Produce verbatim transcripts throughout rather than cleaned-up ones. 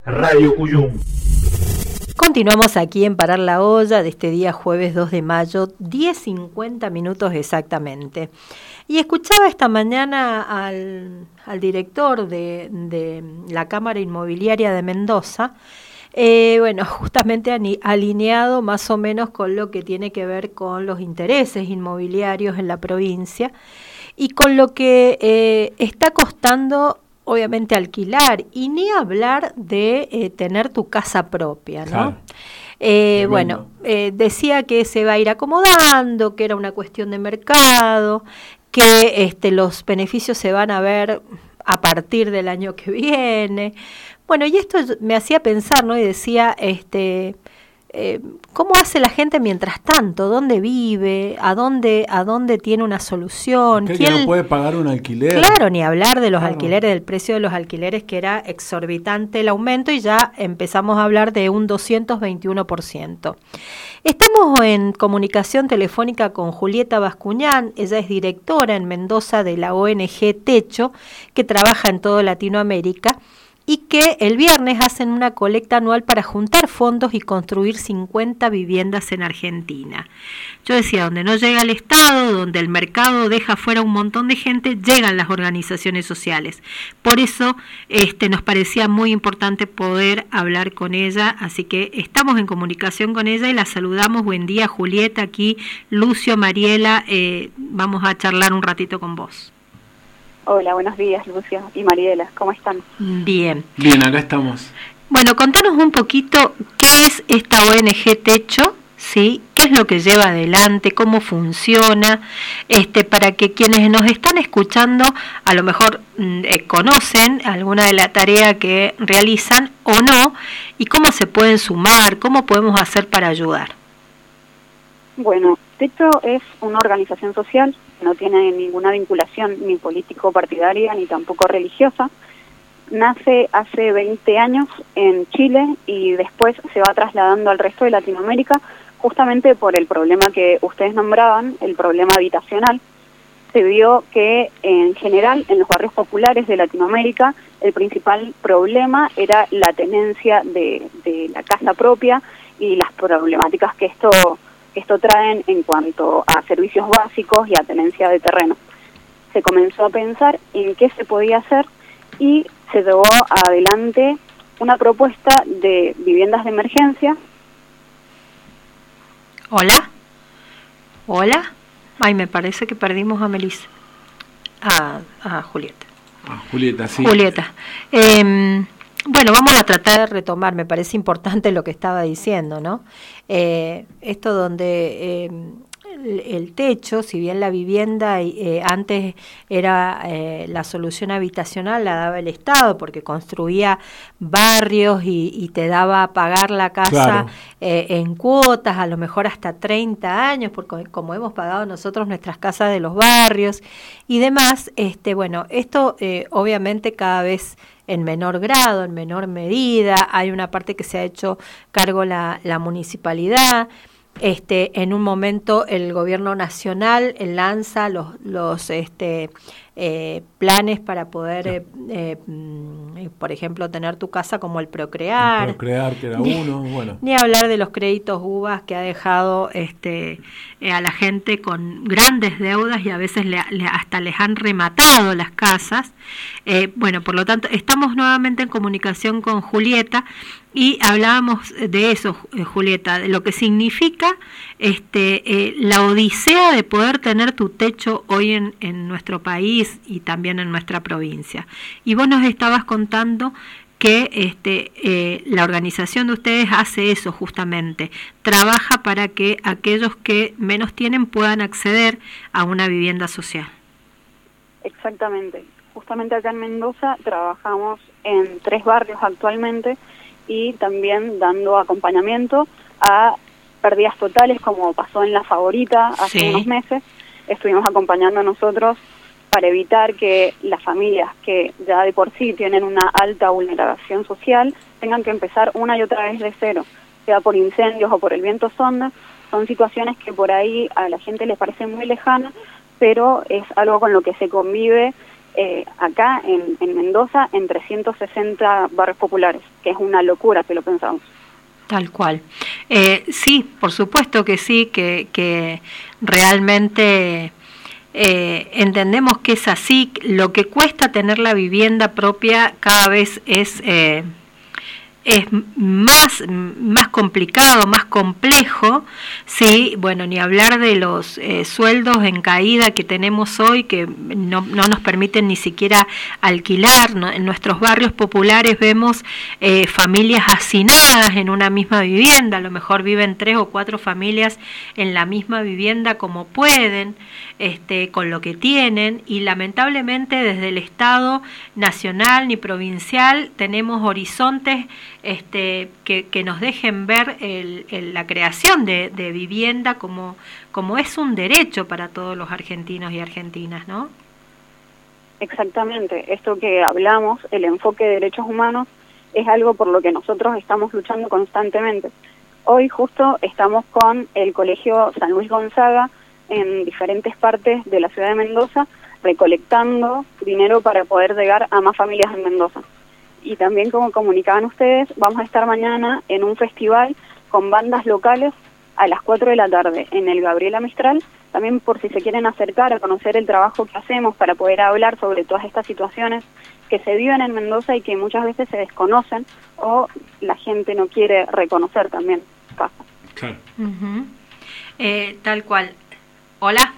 Radio Cuyum. Continuamos aquí en Parar la Olla de este día jueves dos de mayo, diez cincuenta minutos exactamente. Y escuchaba esta mañana al, al director de, de la Cámara Inmobiliaria de Mendoza, eh, bueno, justamente alineado más o menos con lo que tiene que ver con los intereses inmobiliarios en la provincia y con lo que eh, está costando obviamente alquilar, y ni hablar de eh, tener tu casa propia, ¿no? Claro. Eh, bueno, eh, decía que se va a ir acomodando, que era una cuestión de mercado, que este, los beneficios se van a ver a partir del año que viene. Bueno, y esto me hacía pensar, ¿no? Y decía, este, eh, ¿cómo hace la gente mientras tanto? ¿Dónde vive? ¿A dónde, a dónde tiene una solución? ¿Quién que no puede pagar un alquiler? Claro, ni hablar de los claro. alquileres, del precio de los alquileres, que era exorbitante el aumento, y ya empezamos a hablar de un doscientos veintiuno por ciento. Estamos en comunicación telefónica con Julieta Bascuñán. Ella es directora en Mendoza de la O N G Techo, que trabaja en toda Latinoamérica, y que el viernes hacen una colecta anual para juntar fondos y construir cincuenta viviendas en Argentina. Yo decía, donde no llega el Estado, donde el mercado deja fuera un montón de gente, llegan las organizaciones sociales. Por eso este, nos parecía muy importante poder hablar con ella, así que estamos en comunicación con ella y la saludamos. Buen día, Julieta, aquí Lucio, Mariela, eh, vamos a charlar un ratito con vos. Hola, buenos días, Lucio y Mariela, ¿cómo están? Bien. Bien, acá estamos. Bueno, contanos un poquito qué es esta O N G Techo, ¿sí? ¿Qué es lo que lleva adelante? ¿Cómo funciona? Este, para que quienes nos están escuchando a lo mejor eh, conocen alguna de la tarea que realizan o no, y cómo se pueden sumar, cómo podemos hacer para ayudar. Bueno, Techo es una organización social, no tiene ninguna vinculación ni político-partidaria ni tampoco religiosa. Nace hace veinte años en Chile y después se va trasladando al resto de Latinoamérica, justamente por el problema que ustedes nombraban, el problema habitacional. Se vio que en general en los barrios populares de Latinoamérica el principal problema era la tenencia de, de la casa propia y las problemáticas que esto esto traen en cuanto a servicios básicos y a tenencia de terreno. Se comenzó a pensar en qué se podía hacer y se llevó adelante una propuesta de viviendas de emergencia. Hola, hola, ay, me parece que perdimos a Melissa, a, a Julieta. Ah, Julieta, sí. Julieta. Eh, Bueno, vamos a tratar de retomar, me parece importante lo que estaba diciendo, ¿no? Eh, esto donde eh, el, el techo, si bien la vivienda eh, antes era eh, la solución habitacional, la daba el Estado porque construía barrios y, y te daba a pagar la casa claro. eh, en cuotas, a lo mejor hasta treinta años, porque como hemos pagado nosotros nuestras casas de los barrios y demás, este, bueno, esto eh, obviamente cada vez en menor grado, en menor medida, hay una parte que se ha hecho cargo la, la municipalidad. Este, en un momento el gobierno nacional lanza los, los este, eh, planes para poder, eh, eh, por ejemplo, tener tu casa como el Procrear. El Procrear, que era uno, bueno. Ni hablar de los créditos U V A que ha dejado este, eh, a la gente con grandes deudas y a veces le, le, hasta les han rematado las casas. Eh, bueno, por lo tanto, estamos nuevamente en comunicación con Julieta y hablábamos de eso, Julieta, de lo que significa este, eh, la odisea de poder tener tu techo hoy en, en nuestro país y también en nuestra provincia. Y vos nos estabas contando que este, eh, la organización de ustedes hace eso justamente, trabaja para que aquellos que menos tienen puedan acceder a una vivienda social. Exactamente. Justamente acá en Mendoza trabajamos en tres barrios actualmente y también dando acompañamiento a pérdidas totales, como pasó en La Favorita hace sí. unos meses. Estuvimos acompañando a nosotros para evitar que las familias que ya de por sí tienen una alta vulneración social tengan que empezar una y otra vez de cero, sea por incendios o por el viento sonda. Son situaciones que por ahí a la gente les parece muy lejanas, pero es algo con lo que se convive eh, acá en, en Mendoza en trescientos sesenta barrios populares, que es una locura que lo pensamos. Tal cual. Eh, sí, por supuesto que sí, que, que realmente eh, entendemos que es así. Lo que cuesta tener la vivienda propia cada vez es... Eh, es más, más complicado, más complejo, sí, bueno, ni hablar de los eh, sueldos en caída que tenemos hoy, que no, no nos permiten ni siquiera alquilar, ¿no? En nuestros barrios populares vemos eh, familias hacinadas en una misma vivienda, a lo mejor viven tres o cuatro familias en la misma vivienda como pueden, este, con lo que tienen, y lamentablemente desde el Estado nacional ni provincial tenemos horizontes Este, que, que nos dejen ver el, el, la creación de, de vivienda como, como es un derecho para todos los argentinos y argentinas, ¿no? Exactamente, esto que hablamos, el enfoque de derechos humanos, es algo por lo que nosotros estamos luchando constantemente. Hoy justo estamos con el Colegio San Luis Gonzaga en diferentes partes de la ciudad de Mendoza, recolectando dinero para poder llegar a más familias en Mendoza. Y también, como comunicaban ustedes, vamos a estar mañana en un festival con bandas locales a las cuatro de la tarde en el Gabriela Mistral, también por si se quieren acercar a conocer el trabajo que hacemos para poder hablar sobre todas estas situaciones que se viven en Mendoza y que muchas veces se desconocen o la gente no quiere reconocer también. Pasa. Claro. Uh-huh. eh, tal cual. Hola.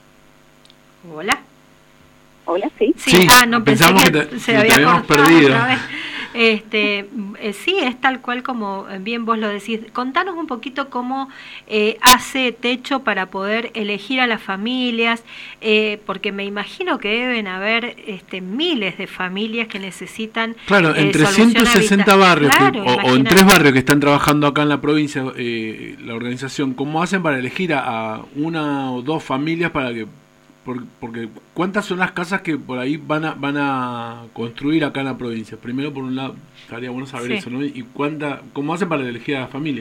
Hola. Hola, sí. Sí, sí, ah, no, pensé pensamos que, que te, se que había te habíamos cortado perdido. otra vez. Este, eh, sí, es tal cual como bien vos lo decís. Contanos un poquito cómo eh, hace Techo para poder elegir a las familias, eh, porque me imagino que deben haber este, miles de familias que necesitan. Claro, en eh, trescientos sesenta habita- barrios, claro, que, o, o en tres barrios que están trabajando acá en la provincia, eh, la organización, ¿cómo hacen para elegir a, a una o dos familias para que... Por, porque ¿cuántas son las casas que por ahí van a van a construir acá en la provincia? Primero, por un lado, estaría bueno saber Sí. eso, ¿no? Y cuánta, ¿cómo hacen para elegir a la familia?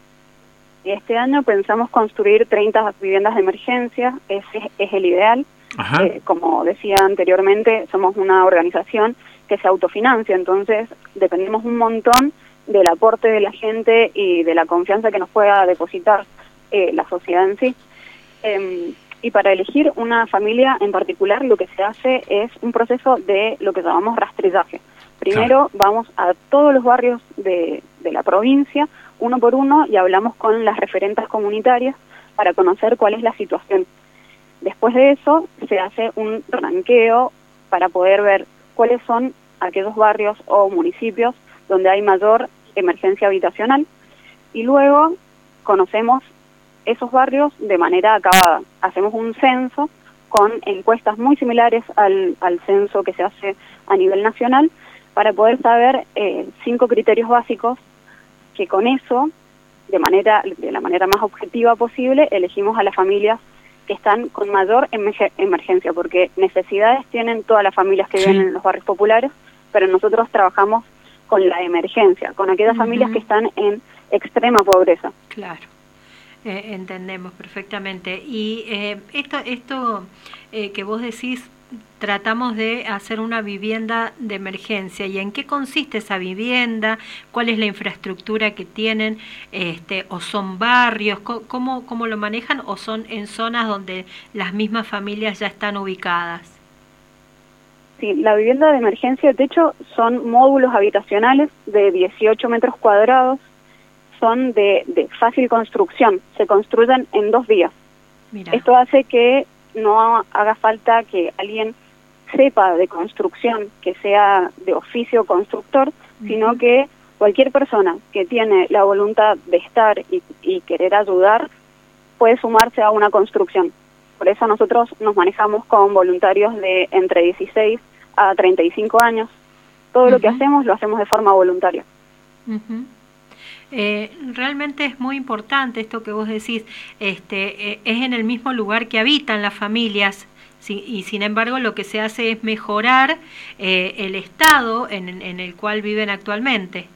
Este año pensamos construir treinta viviendas de emergencia, ese es el ideal. Ajá. Eh, como decía anteriormente, somos una organización que se autofinancia, entonces dependemos un montón del aporte de la gente y de la confianza que nos pueda depositar eh, la sociedad en sí. Eh, y para elegir una familia en particular, lo que se hace es un proceso de lo que llamamos rastrillaje. Primero, claro, vamos a todos los barrios de, de la provincia, uno por uno, y hablamos con las referentas comunitarias para conocer cuál es la situación. Después de eso, se hace un ranqueo para poder ver cuáles son aquellos barrios o municipios donde hay mayor emergencia habitacional, y luego conocemos esos barrios de manera acabada. Hacemos un censo con encuestas muy similares al, al censo que se hace a nivel nacional para poder saber eh, cinco criterios básicos que con eso, de manera de la manera más objetiva posible, elegimos a las familias que están con mayor emerge- emergencia, porque necesidades tienen todas las familias que Sí. viven en los barrios populares, pero nosotros trabajamos con la emergencia, con aquellas uh-huh. familias que están en extrema pobreza. Claro. Eh, entendemos perfectamente. Y eh, esto, esto eh, que vos decís, tratamos de hacer una vivienda de emergencia. ¿Y en qué consiste esa vivienda? ¿Cuál es la infraestructura que tienen? Este, ¿O son barrios? ¿Cómo, cómo lo manejan? ¿O son en zonas donde las mismas familias ya están ubicadas? Sí, la vivienda de emergencia, de hecho, son módulos habitacionales de dieciocho metros cuadrados. Son de, de fácil construcción, se construyen en dos días. Mira. Esto hace que no haga falta que alguien sepa de construcción, que sea de oficio constructor, uh-huh. sino que cualquier persona que tiene la voluntad de estar y, y querer ayudar puede sumarse a una construcción. Por eso nosotros nos manejamos con voluntarios de entre dieciséis a treinta y cinco años. Todo uh-huh. lo que hacemos lo hacemos de forma voluntaria. Uh-huh. Eh, realmente es muy importante esto que vos decís, este, eh, es en el mismo lugar que habitan las familias, sí, y sin embargo lo que se hace es mejorar eh, el estado en, en el cual viven actualmente,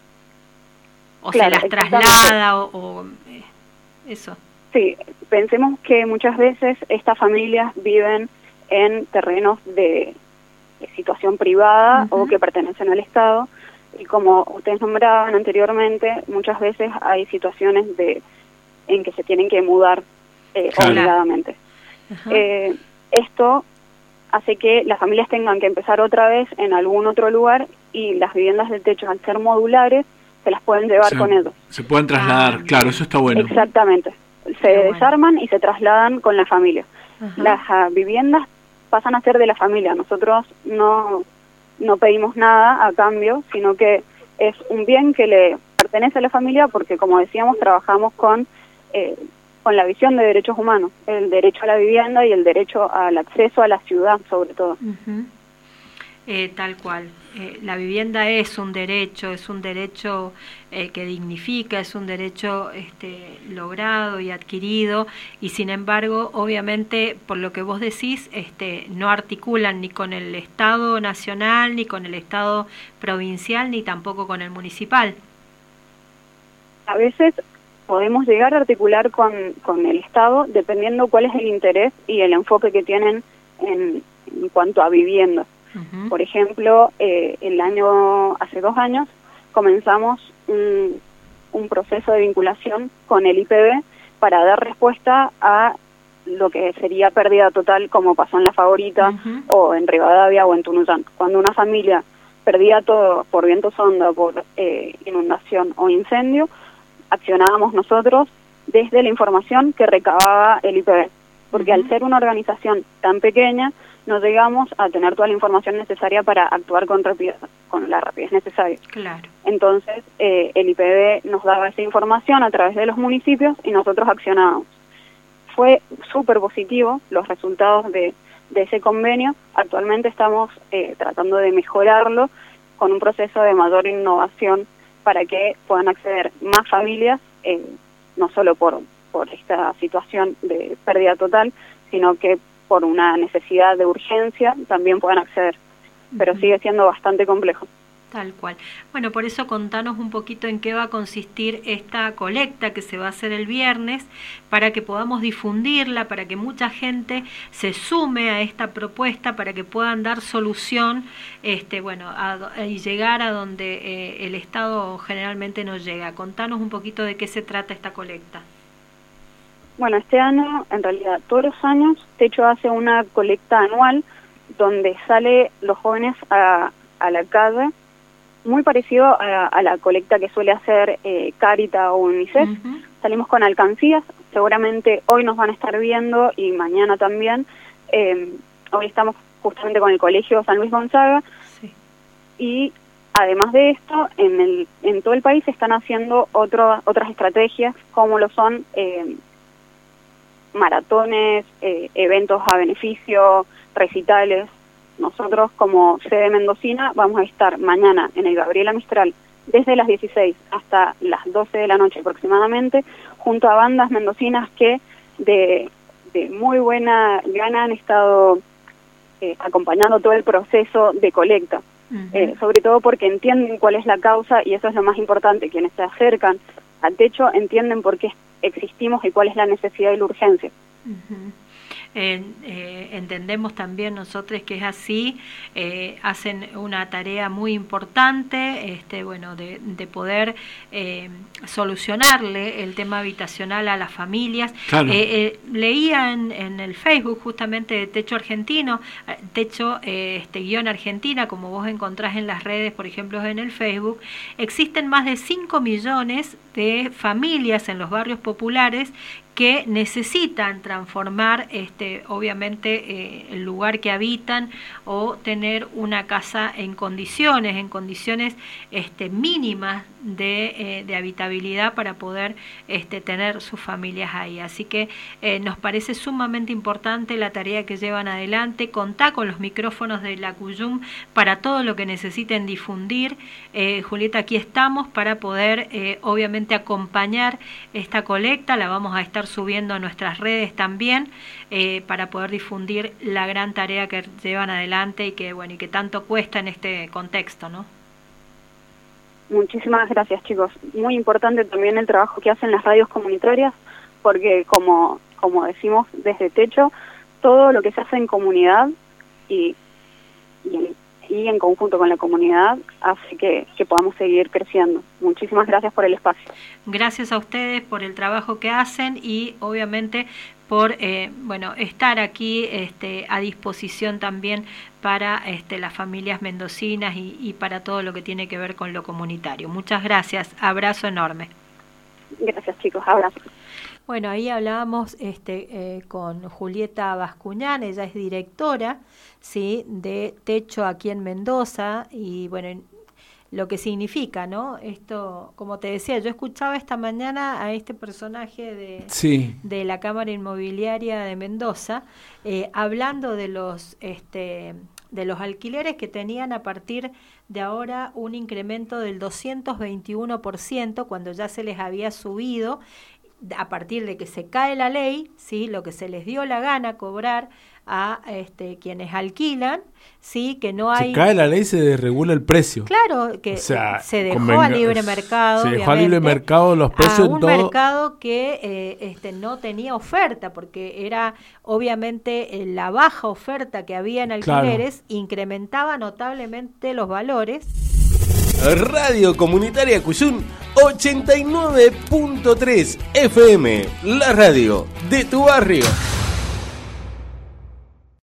o claro, se las traslada o, o eh, eso. Sí, pensemos que muchas veces estas familias viven en terrenos de situación privada Uh-huh. o que pertenecen al Estado. Y como ustedes nombraban anteriormente, muchas veces hay situaciones de en que se tienen que mudar eh, Claro. obligadamente. Ajá. Eh, esto hace que las familias tengan que empezar otra vez en algún otro lugar, y las viviendas de techo, al ser modulares, se las pueden llevar Se, con ellos. se pueden trasladar, Ah, claro, eso está bueno. Exactamente. Se Qué bueno. desarman y se trasladan con la familia. Ajá. Las ah, viviendas pasan a ser de la familia. Nosotros no, no pedimos nada a cambio, sino que es un bien que le pertenece a la familia, porque, como decíamos, trabajamos con, eh, con la visión de derechos humanos, el derecho a la vivienda y el derecho al acceso a la ciudad, sobre todo. Ujú. Eh, tal cual. Eh, la vivienda es un derecho, es un derecho eh, que dignifica, es un derecho este, logrado y adquirido, y sin embargo, obviamente, por lo que vos decís, este, no articulan ni con el Estado nacional, ni con el Estado provincial, ni tampoco con el municipal. A veces podemos llegar a articular con, con el Estado, dependiendo cuál es el interés y el enfoque que tienen en, en cuanto a vivienda. Uh-huh. Por ejemplo, eh, el año hace dos años comenzamos un, un proceso de vinculación con el I P B para dar respuesta a lo que sería pérdida total, como pasó en La Favorita, Uh-huh. o en Rivadavia o en Tunuyán. Cuando una familia perdía todo por viento sonda, por eh, inundación o incendio, accionábamos nosotros desde la información que recababa el I P B, porque Uh-huh. al ser una organización tan pequeña, no llegamos a tener toda la información necesaria para actuar con rapidez, con la rapidez necesaria. Claro. Entonces, eh, el I P B nos daba esa información a través de los municipios y nosotros accionábamos. Fue súper positivo los resultados de, de ese convenio. Actualmente estamos eh, tratando de mejorarlo con un proceso de mayor innovación para que puedan acceder más familias, eh, no solo por, por esta situación de pérdida total, sino que por una necesidad de urgencia también puedan acceder. Pero Uh-huh. sigue siendo bastante complejo. Tal cual. Bueno, por eso contanos un poquito en qué va a consistir esta colecta que se va a hacer el viernes, para que podamos difundirla, para que mucha gente se sume a esta propuesta, para que puedan dar solución, este, bueno, a, y llegar a donde eh, el Estado generalmente no llega. Contanos un poquito de qué se trata esta colecta. Bueno, este año, en realidad, todos los años, Techo hace una colecta anual donde sale los jóvenes a, a la calle, muy parecido a, a la colecta que suele hacer eh, Caritas o UNICEF. Uh-huh. Salimos con alcancías, seguramente hoy nos van a estar viendo y mañana también. Eh, hoy estamos justamente con el Colegio San Luis Gonzaga. Sí. Y además de esto, en, el, en todo el país se están haciendo otro, otras estrategias, como lo son eh, maratones, eh, eventos a beneficio, recitales. Nosotros, como sede mendocina, vamos a estar mañana en el Gabriela Mistral desde las dieciséis hasta las doce de la noche aproximadamente, junto a bandas mendocinas que de, de muy buena gana han estado eh, acompañando todo el proceso de colecta. Uh-huh. Eh, sobre todo porque entienden cuál es la causa, y eso es lo más importante. Quienes se acercan al Techo entienden por qué existimos y cuál es la necesidad y la urgencia. Uh-huh. Eh, eh, entendemos también nosotros que es así, eh, hacen una tarea muy importante, este, bueno, de, de poder eh, solucionarle el tema habitacional a las familias. Claro. Eh, eh, leía en, en el Facebook justamente de Techo Argentino, Techo eh, este, guión Argentina, como vos encontrás en las redes, por ejemplo en el Facebook, existen más de cinco millones de familias en los barrios populares que necesitan transformar este obviamente eh, el lugar que habitan, o tener una casa en condiciones, en condiciones este, mínimas de, eh, de habitabilidad para poder este, tener sus familias ahí. Así que eh, nos parece sumamente importante la tarea que llevan adelante. Contá con los micrófonos de la Cuyum para todo lo que necesiten difundir. Eh, Julieta, aquí estamos para poder eh, obviamente acompañar esta colecta. La vamos a estar subiendo a nuestras redes también, eh, para poder difundir la gran tarea que llevan adelante y que bueno y que tanto cuesta en este contexto, ¿no? Muchísimas gracias, chicos. Muy importante también el trabajo que hacen las radios comunitarias, porque como como decimos desde Techo, todo lo que se hace en comunidad y y en, y en conjunto con la comunidad hace que, que podamos seguir creciendo. Muchísimas gracias por el espacio. Gracias a ustedes por el trabajo que hacen y obviamente por eh, bueno estar aquí este, a disposición también para este, las familias mendocinas y, y para todo lo que tiene que ver con lo comunitario. Muchas gracias, abrazo enorme. Gracias chicos, abrazo. Bueno, ahí hablábamos este, eh, con Julieta Bascuñán, ella es directora, ¿sí?, de Techo aquí en Mendoza, y bueno, lo que significa, ¿no? Esto, como te decía, yo escuchaba esta mañana a este personaje de, sí. de la Cámara Inmobiliaria de Mendoza, eh, hablando de los, este, de los alquileres que tenían a partir de ahora un incremento del doscientos veintiuno por ciento, cuando ya se les había subido, a partir de que se cae la ley, ¿sí?, lo que se les dio la gana cobrar a este, quienes alquilan, sí, que no hay... Se cae la ley, se desregula el precio. Claro, que o sea, se dejó convenga... a libre mercado, se dejó a libre mercado los precios a un en todo... mercado que eh, este, no tenía oferta, porque era obviamente eh, la baja oferta que había en alquileres, claro, incrementaba notablemente los valores. Radio Comunitaria Cuyún ochenta y nueve punto tres F M, la radio de tu barrio.